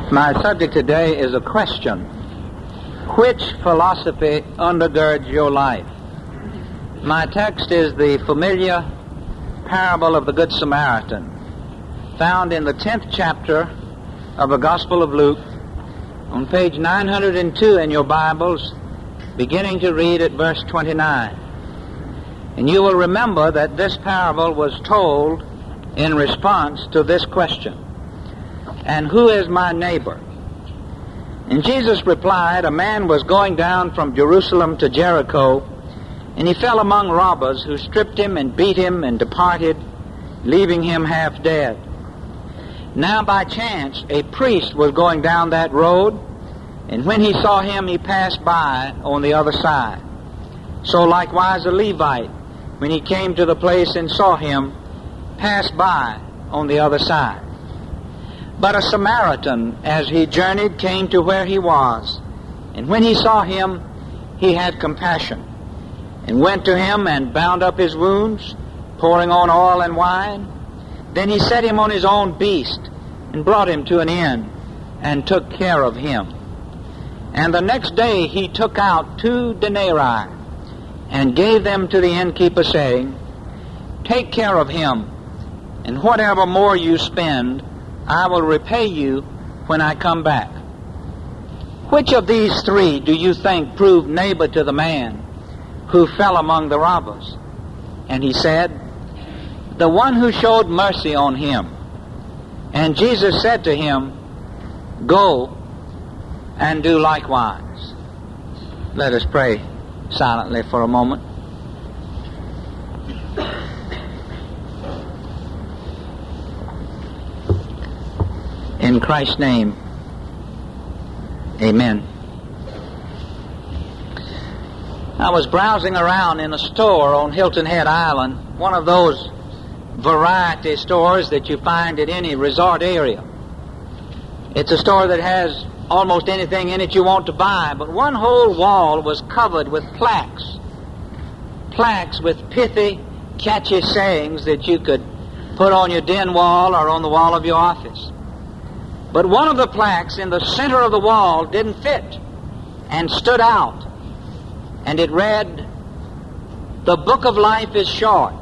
My subject today is a question. Which philosophy undergirds your life? My text is the familiar parable of the Good Samaritan, found in the 10th chapter of the Gospel of Luke, on page 902 in your Bibles, beginning to read at verse 29. And you will remember that this parable was told in response to this question: and who is my neighbor? And Jesus replied, a man was going down from Jerusalem to Jericho, and he fell among robbers, who stripped him and beat him and departed, leaving him half dead. Now by chance a priest was going down that road, and when he saw him, he passed by on the other side. So likewise a Levite, when he came to the place and saw him, passed by on the other side. But a Samaritan, as he journeyed, came to where he was, and when he saw him, he had compassion, and went to him and bound up his wounds, pouring on oil and wine. Then he set him on his own beast, and brought him to an inn, and took care of him. And the next day he took out 2 denarii, and gave them to the innkeeper, saying, take care of him, and whatever more you spend, I will repay you when I come back. Which of these 3 do you think proved neighbor to the man who fell among the robbers? And he said, the one who showed mercy on him. And Jesus said to him, go and do likewise. Let us pray silently for a moment. In Christ's name, amen. I was browsing around in a store on Hilton Head Island, one of those variety stores that you find at any resort area. It's a store that has almost anything in it you want to buy, but one whole wall was covered with plaques with pithy, catchy sayings that you could put on your den wall or on the wall of your office. But one of the plaques in the center of the wall didn't fit and stood out. And it read, the book of life is short,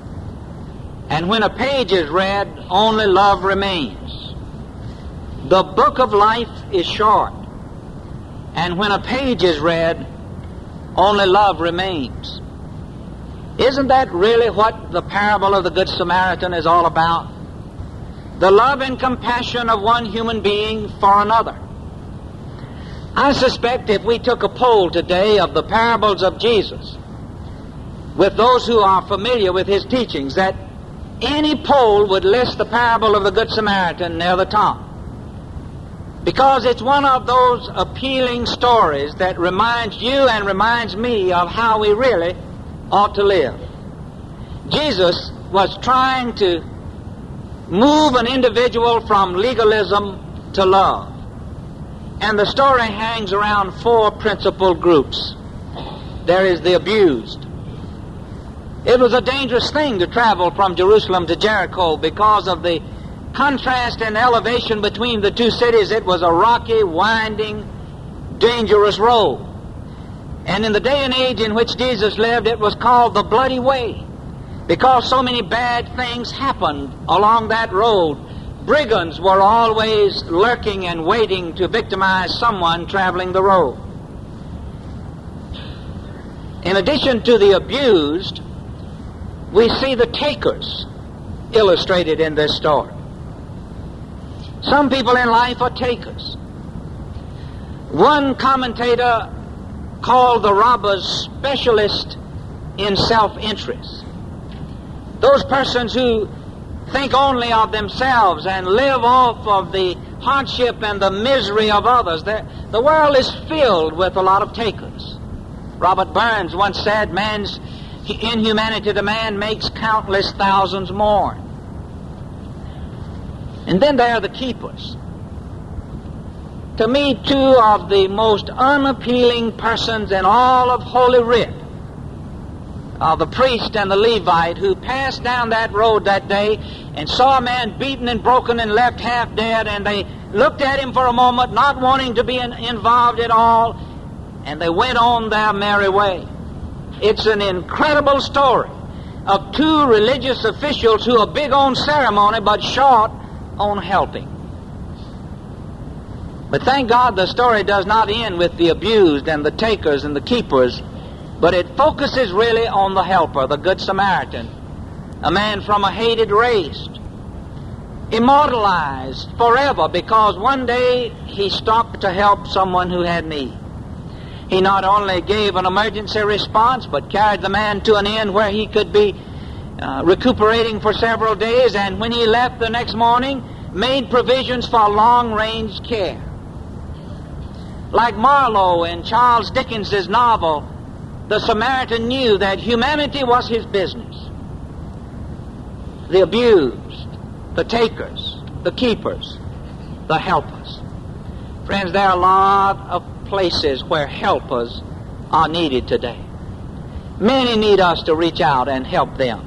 and when a page is read, only love remains. The book of life is short, and when a page is read, only love remains. Isn't that really what the parable of the Good Samaritan is all about? The love and compassion of one human being for another. I suspect if we took a poll today of the parables of Jesus with those who are familiar with his teachings, that any poll would list the parable of the Good Samaritan near the top. Because it's one of those appealing stories that reminds you and reminds me of how we really ought to live. Jesus was trying to move an individual from legalism to love. And the story hangs around 4 principal groups. There is the abused. It was a dangerous thing to travel from Jerusalem to Jericho because of the contrast and elevation between the 2 cities. It was a rocky, winding, dangerous road. And in the day and age in which Jesus lived, it was called the Bloody Way, because so many bad things happened along that road. Brigands were always lurking and waiting to victimize someone traveling the road. In addition to the abused, we see the takers illustrated in this story. Some people in life are takers. One commentator called the robbers specialists in self-interest. Those persons who think only of themselves and live off of the hardship and the misery of others. The world is filled with a lot of takers. Robert Burns once said, man's inhumanity to man makes countless thousands more. And then there are the keepers. To me, 2 of the most unappealing persons in all of Holy Writ the priest and the Levite who passed down that road that day and saw a man beaten and broken and left half dead, and they looked at him for a moment, not wanting to be involved at all, and they went on their merry way. It's an incredible story of two religious officials who are big on ceremony but short on helping. But thank God the story does not end with the abused and the takers and the keepers, but it focuses really on the helper, the Good Samaritan, a man from a hated race, immortalized forever because one day he stopped to help someone who had need. He not only gave an emergency response, but carried the man to an inn where he could be recuperating for several days, and when he left the next morning, made provisions for long-range care. Like Marlowe in Charles Dickens's novel, the Samaritan knew that humanity was his business. The abused, the takers, the keepers, the helpers. Friends, there are a lot of places where helpers are needed today. Many need us to reach out and help them.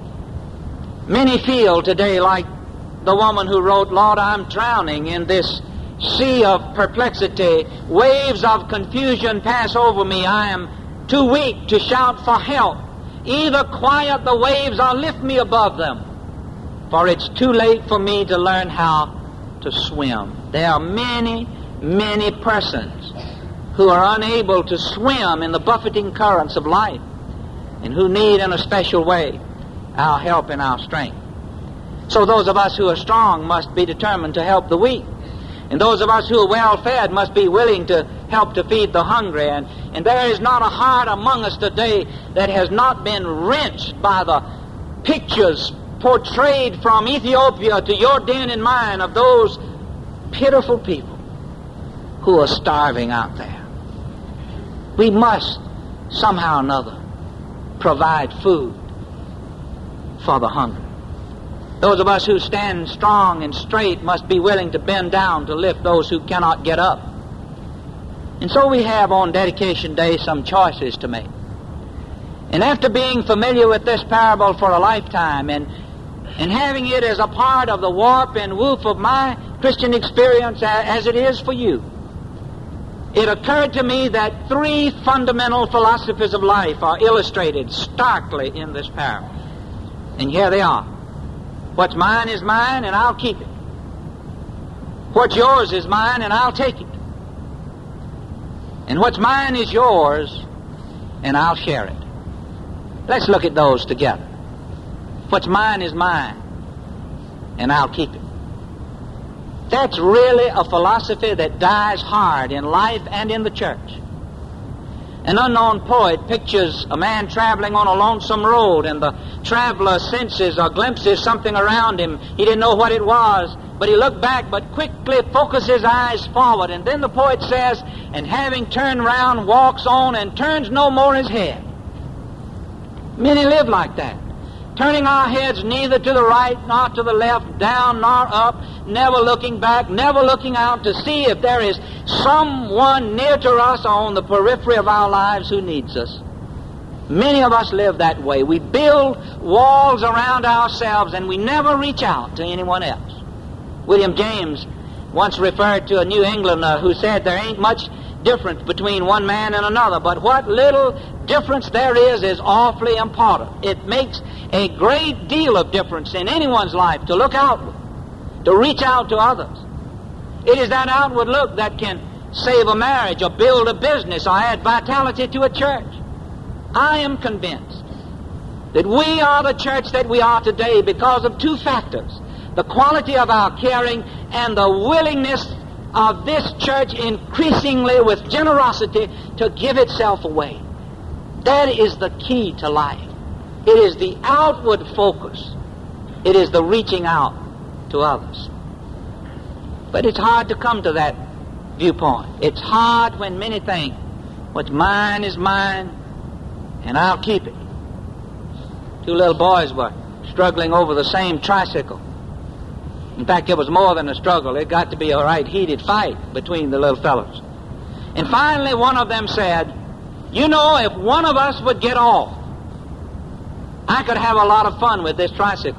Many feel today like the woman who wrote, "Lord, I'm drowning in this sea of perplexity. Waves of confusion pass over me. I am too weak to shout for help. Either quiet the waves or lift me above them, for it's too late for me to learn how to swim." There are many, many persons who are unable to swim in the buffeting currents of life and who need in a special way our help and our strength. So those of us who are strong must be determined to help the weak. And those of us who are well-fed must be willing to help to feed the hungry. And there is not a heart among us today that has not been wrenched by the pictures portrayed from Ethiopia to your den and mine of those pitiful people who are starving out there. We must, somehow or another, provide food for the hungry. Those of us who stand strong and straight must be willing to bend down to lift those who cannot get up. And so we have on Dedication Day some choices to make. And after being familiar with this parable for a lifetime and having it as a part of the warp and woof of my Christian experience as it is for you, it occurred to me that three fundamental philosophies of life are illustrated starkly in this parable. And here they are. What's mine is mine, and I'll keep it. What's yours is mine, and I'll take it. And what's mine is yours, and I'll share it. Let's look at those together. What's mine is mine, and I'll keep it. That's really a philosophy that dies hard in life and in the church. An unknown poet pictures a man traveling on a lonesome road, and the traveler senses or glimpses something around him. He didn't know what it was, but he looked back, but quickly focused his eyes forward. And then the poet says, and having turned round, walks on and turns no more his head. Many live like that, turning our heads neither to the right nor to the left, down nor up, never looking back, never looking out to see if there is someone near to us or on the periphery of our lives who needs us. Many of us live that way. We build walls around ourselves and we never reach out to anyone else. William James once referred to a New Englander who said there ain't much difference between one man and another, but what little difference there is awfully important. It makes a great deal of difference in anyone's life to look outward, to reach out to others. It is that outward look that can save a marriage or build a business or add vitality to a church. I am convinced that we are the church that we are today because of two factors: the quality of our caring and the willingness of this church increasingly with generosity to give itself away. That is the key to life. It is the outward focus. It is the reaching out to others. But it's hard to come to that viewpoint. It's hard when many think, what's mine is mine, and I'll keep it. Two little boys were struggling over the same tricycle. In fact, it was more than a struggle. It got to be a right heated fight between the little fellows. And finally, one of them said, you know, if one of us would get off, I could have a lot of fun with this tricycle.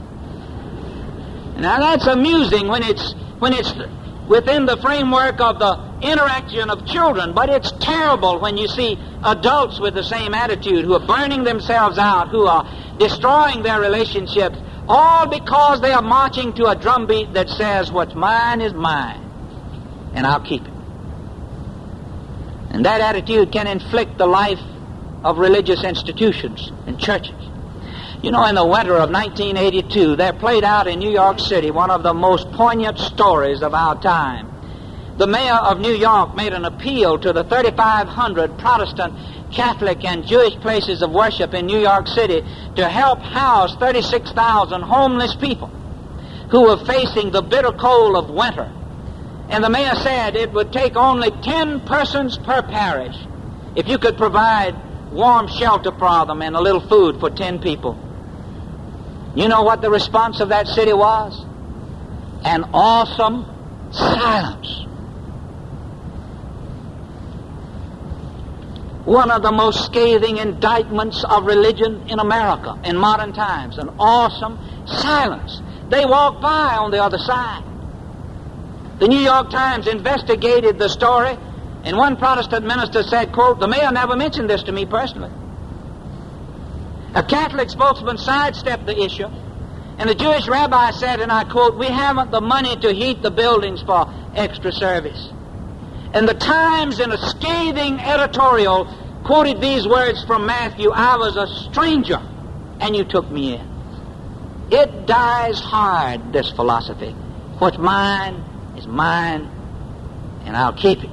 Now that's amusing when it's within the framework of the interaction of children, but it's terrible when you see adults with the same attitude who are burning themselves out, who are destroying their relationships, all because they are marching to a drumbeat that says, what's mine is mine, and I'll keep it. And that attitude can inflict the life of religious institutions and churches. You know, in the winter of 1982, there played out in New York City one of the most poignant stories of our time. The mayor of New York made an appeal to the 3,500 Protestant, Catholic, and Jewish places of worship in New York City to help house 36,000 homeless people who were facing the bitter cold of winter. And the mayor said it would take only 10 persons per parish if you could provide warm shelter for them and a little food for 10 people. You know what the response of that city was? An awesome silence. One of the most scathing indictments of religion in America in modern times. An awesome silence. They walked by on the other side. The New York Times investigated the story, and one Protestant minister said, quote, "The mayor never mentioned this to me personally." A Catholic spokesman sidestepped the issue, and the Jewish rabbi said, and I quote, "We haven't the money to heat the buildings for extra service." And the Times, in a scathing editorial, quoted these words from Matthew, "I was a stranger, and you took me in." It dies hard, this philosophy. What's mine is mine, and I'll keep it.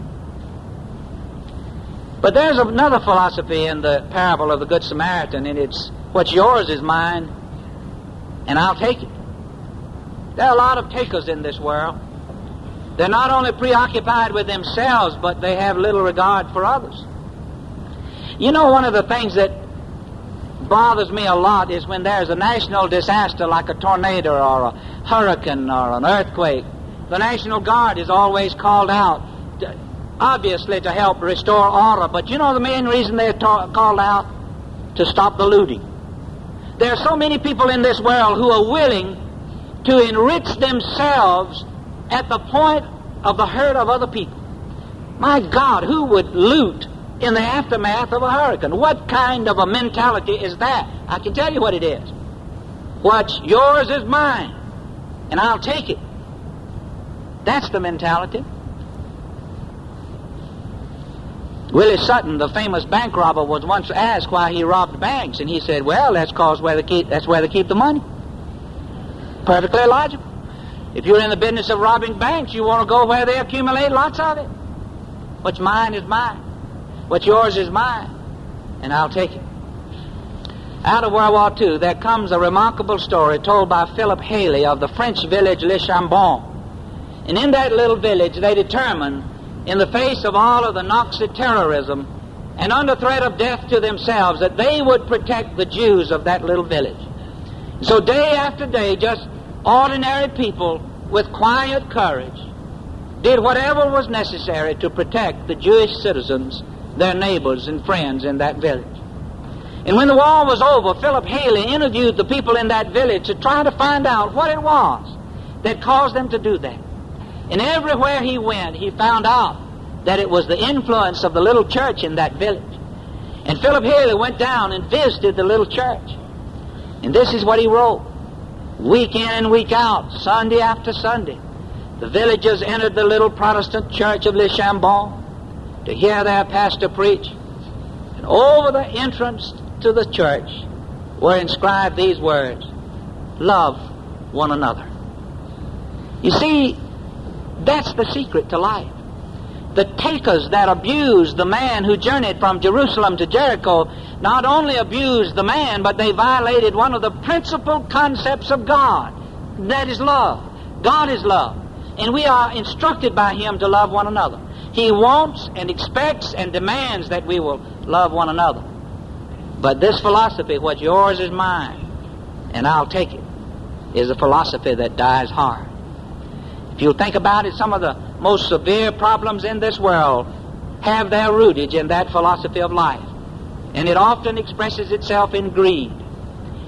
But there's another philosophy in the parable of the Good Samaritan, and it's what's yours is mine, and I'll take it. There are a lot of takers in this world. They're not only preoccupied with themselves, but they have little regard for others. You know, one of the things that bothers me a lot is when there's a national disaster like a tornado or a hurricane or an earthquake. The National Guard is always called out, obviously to help restore order, but you know the main reason they're called out? To stop the looting. There are so many people in this world who are willing to enrich themselves at the point of the hurt of other people. My God, who would loot in the aftermath of a hurricane? What kind of a mentality is that? I can tell you what it is. What's yours is mine, and I'll take it. That's the mentality. Willie Sutton, the famous bank robber, was once asked why he robbed banks, and he said, well, that's where they keep the money. Perfectly logical. If you're in the business of robbing banks, you want to go where they accumulate lots of it. What's mine is mine. What's yours is mine, and I'll take it. Out of World War II, there comes a remarkable story told by Philip Haley of the French village Le Chambon. And in that little village, they determined, in the face of all of the Nazi terrorism and under threat of death to themselves, that they would protect the Jews of that little village. So day after day, just ordinary people with quiet courage did whatever was necessary to protect the Jewish citizens, their neighbors and friends in that village. And when the war was over, Philip Haley interviewed the people in that village to try to find out what it was that caused them to do that. And everywhere he went, he found out that it was the influence of the little church in that village. And Philip Haley went down and visited the little church. And this is what he wrote. Week in and week out, Sunday after Sunday, the villagers entered the little Protestant church of Le Chambon to hear their pastor preach. And over the entrance to the church were inscribed these words, "Love one another." You see, that's the secret to life. The takers that abused the man who journeyed from Jerusalem to Jericho not only abused the man, but they violated one of the principal concepts of God. That is love. God is love. And we are instructed by Him to love one another. He wants and expects and demands that we will love one another. But this philosophy, what's yours is mine, and I'll take it, is a philosophy that dies hard. If you think about it, some of the most severe problems in this world have their rootage in that philosophy of life. And it often expresses itself in greed.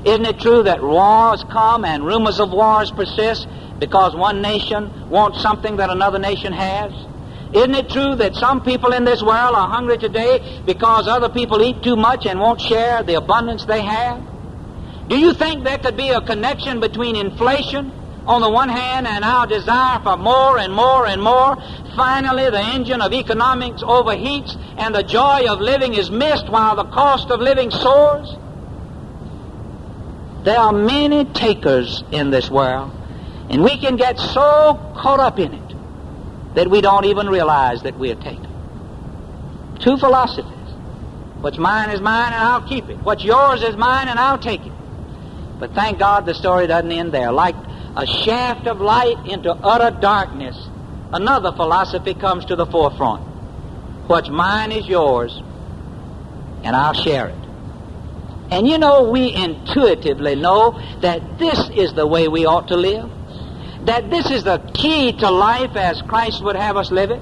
Isn't it true that wars come and rumors of wars persist because one nation wants something that another nation has? Isn't it true that some people in this world are hungry today because other people eat too much and won't share the abundance they have? Do you think there could be a connection between inflation on the one hand and our desire for more and more and more? Finally, the engine of economics overheats and the joy of living is missed while the cost of living soars. There are many takers in this world, and we can get so caught up in it that we don't even realize that we are takers. Two philosophies. What's mine is mine and I'll keep it. What's yours is mine and I'll take it. But thank God the story doesn't end there. Like a shaft of light into utter darkness, another philosophy comes to the forefront. What's mine is yours, and I'll share it. And you know, we intuitively know that this is the way we ought to live, that this is the key to life as Christ would have us live it.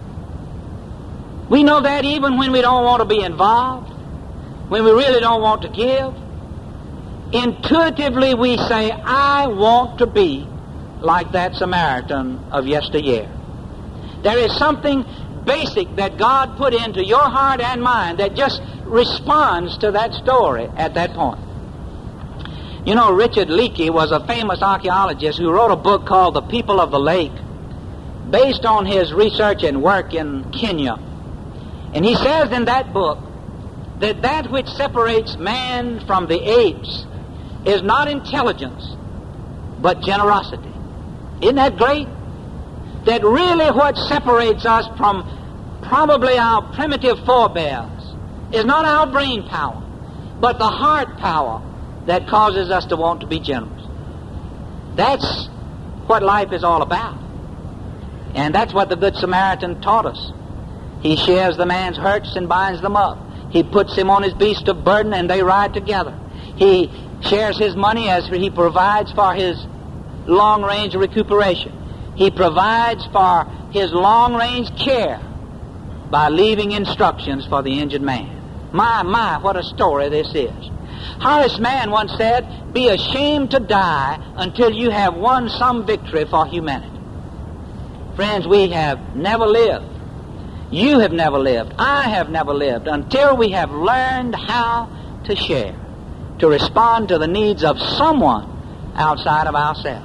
We know that even when we don't want to be involved, when we really don't want to give, intuitively we say, I want to be like that Samaritan of yesteryear. There is something basic that God put into your heart and mind that just responds to that story at that point. You know, Richard Leakey was a famous archaeologist who wrote a book called The People of the Lake, based on his research and work in Kenya. And he says in that book that that which separates man from the apes is not intelligence, but generosity. Isn't that great? That really what separates us from probably our primitive forebears is not our brain power, but the heart power that causes us to want to be generous. That's what life is all about. And that's what the Good Samaritan taught us. He shares the man's hurts and binds them up. He puts him on his beast of burden and they ride together. He shares his money as he provides for his long-range recuperation. He provides for his long-range care by leaving instructions for the injured man. My, what a story this is. Horace Mann once said, be ashamed to die until you have won some victory for humanity. Friends, we have never lived. You have never lived. I have never lived until we have learned how to share, to respond to the needs of someone outside of ourselves.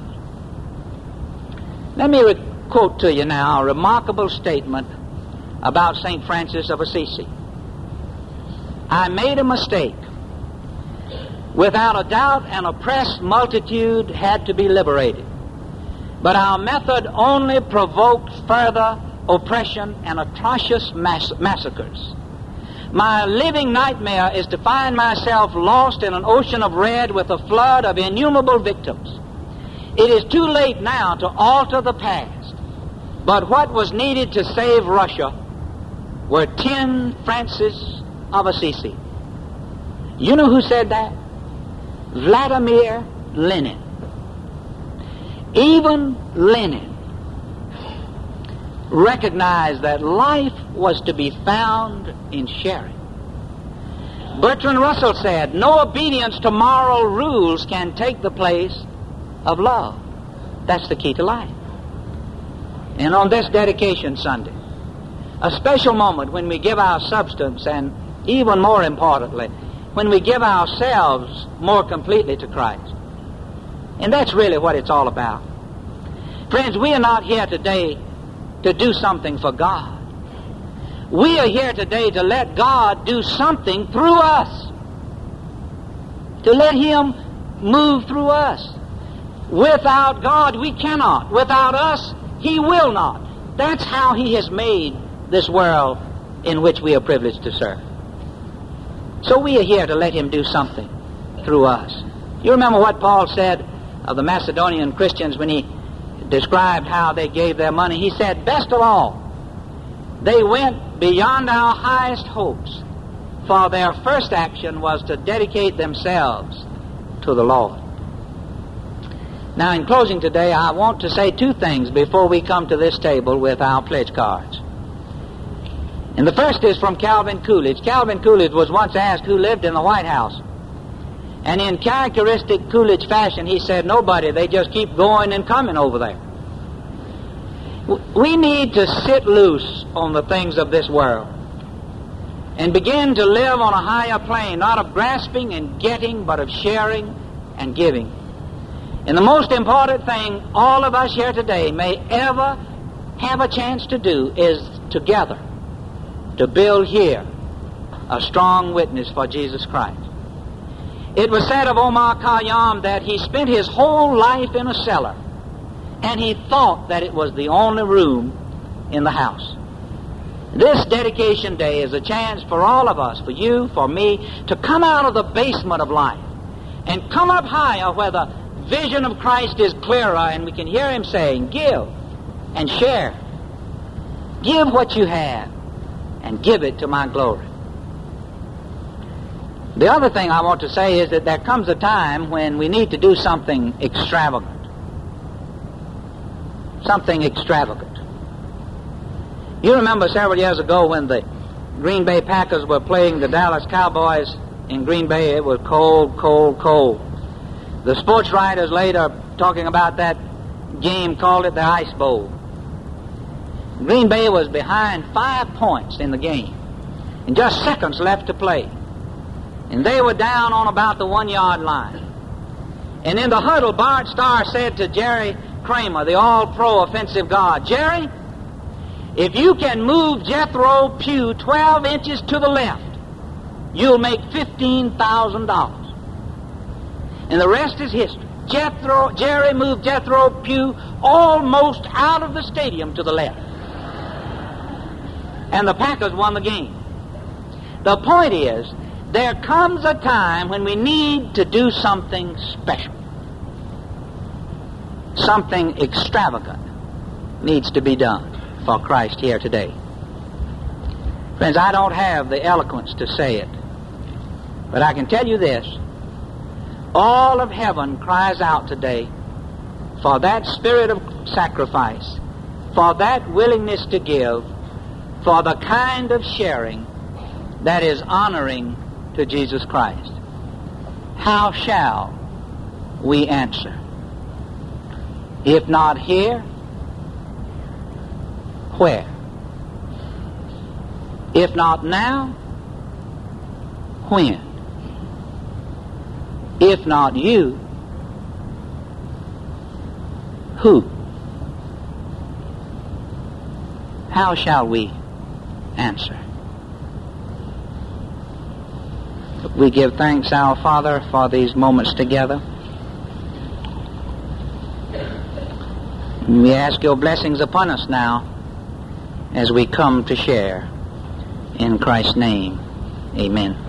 Let me quote to you now a remarkable statement about St. Francis of Assisi. I made a mistake. Without a doubt, an oppressed multitude had to be liberated. But our method only provoked further oppression and atrocious massacres. My living nightmare is to find myself lost in an ocean of red with a flood of innumerable victims. It is too late now to alter the past. But what was needed to save Russia were 10 Francis of Assisi. You know who said that? Vladimir Lenin. Even Lenin recognized that life was to be found in sharing. Bertrand Russell said, no obedience to moral rules can take the place of love. That's the key to life. And on this dedication Sunday, a special moment when we give our substance, and even more importantly, when we give ourselves more completely to Christ. And that's really what it's all about. Friends, we are not here today to do something for God. We are here today to let God do something through us. To let Him move through us. Without God, we cannot. Without us, He will not. That's how He has made this world in which we are privileged to serve. So we are here to let Him do something through us. You remember what Paul said of the Macedonian Christians when he described how they gave their money? He said, best of all, they went beyond our highest hopes, for their first action was to dedicate themselves to the Lord. Now, in closing today, I want to say two things before we come to this table with our pledge cards. And the first is from Calvin Coolidge. Calvin Coolidge was once asked who lived in the White House. And in characteristic Coolidge fashion, he said, nobody, they just keep going and coming over there. We need to sit loose on the things of this world and begin to live on a higher plane, not of grasping and getting, but of sharing and giving. And the most important thing all of us here today may ever have a chance to do is together to build here a strong witness for Jesus Christ. It was said of Omar Khayyam that he spent his whole life in a cellar, and he thought that it was the only room in the house. This dedication day is a chance for all of us, for you, for me, to come out of the basement of life and come up higher where the vision of Christ is clearer and we can hear him saying, give and share. Give what you have and give it to my glory. The other thing I want to say is that there comes a time when we need to do something extravagant. Something extravagant. You remember several years ago when the Green Bay Packers were playing the Dallas Cowboys in Green Bay. It was cold, cold, cold. The sports writers later, talking about that game, called it the Ice Bowl. Green Bay was behind 5 points in the game, and just seconds left to play. And they were down on about the 1 yard line. And in the huddle, Bart Starr said to Jerry Kramer, the all-pro offensive guard, Jerry, if you can move Jethro Pugh 12 inches to the left, you'll make $15,000. And the rest is history. Jerry moved Jethro Pugh almost out of the stadium to the left. And the Packers won the game. The point is, there comes a time when we need to do something special. Something extravagant needs to be done for Christ here today. Friends, I don't have the eloquence to say it, but I can tell you this. All of heaven cries out today for that spirit of sacrifice, for that willingness to give, for the kind of sharing that is honoring to Jesus Christ. How shall we answer? If not here, where? If not now, when? If not you, who? How shall we answer? We give thanks, our Father, for these moments together. We ask your blessings upon us now as we come to share. In Christ's name, amen.